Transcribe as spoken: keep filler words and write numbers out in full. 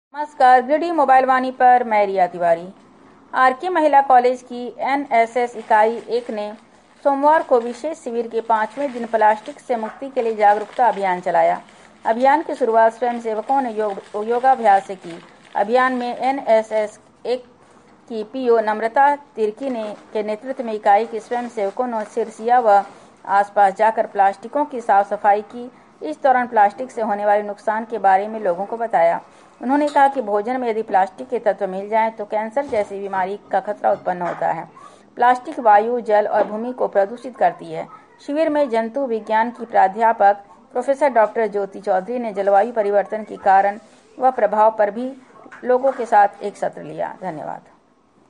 नमस्कार, गिरडी मोबाइल वाणी पर मैं रिया तिवारी। आरके महिला कॉलेज की एनएसएस इकाई एक ने सोमवार को विशेष शिविर के पांचवें दिन प्लास्टिक से मुक्ति के लिए जागरूकता अभियान चलाया। अभियान की शुरुआत स्वयंसेवकों ने योग योगाभ्यास से की। अभियान में एनएसएस एक की पीओ नम्रता तिर्की ने के नेतृत्व में इकाई के स्वयंसेवकों ने सिरसिया व आसपास जाकर प्लास्टिकों की साफ सफाई की। इस दौरान प्लास्टिक से होने वाले नुकसान के बारे में लोगों को बताया। उन्होंने कहा कि भोजन में यदि प्लास्टिक के तत्व मिल जाएं तो कैंसर जैसी बीमारी का खतरा उत्पन्न होता है। प्लास्टिक वायु, जल और भूमि को प्रदूषित करती है। शिविर में जंतु विज्ञान की प्राध्यापक प्रोफेसर डॉक्टर ज्योति चौधरी ने जलवायु परिवर्तन के कारण व प्रभाव पर भी लोगों के साथ एक सत्र लिया। धन्यवाद।